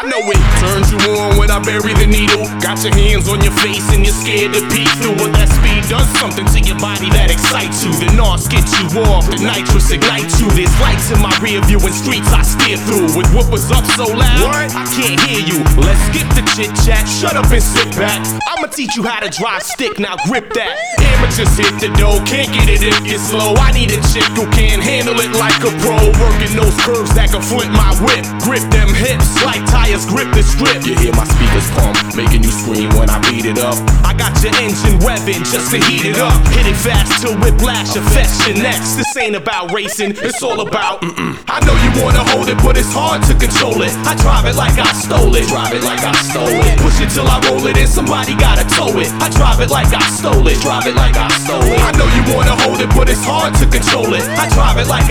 know it turns you on when I bury the needle. Got your hands on your face and you're scared to peek through. But that speed does something to your body that excites you. The NOS gets you off, the nitrous ignites you. There's lights in my rear view and streets I steer through. With whoopers up so loud, what? I can't hear you. Let's skip the chit chat, shut up and sit back. I'ma teach you how to drive stick, now grip that. Amateurs hit the dough, can't get it if it's slow. I need a chick who can handle it like a pro. Working those curves that can flint my whip. Grip them hips like tires grip the strip. You hear my speakers pump, making you scream when I beat it up. I got your engine revving just to heat it up. Hit it fast till whiplash affects your necks. This ain't about racing, it's all about I know you wanna hold it, but it's hard to control it. I drive it like I stole it, drive it like I stole it. Push it till I roll it and somebody gotta tow it. I drive it like I stole it, drive it like I stole it. I know you wanna hold it, but it's hard to control it. I drive it like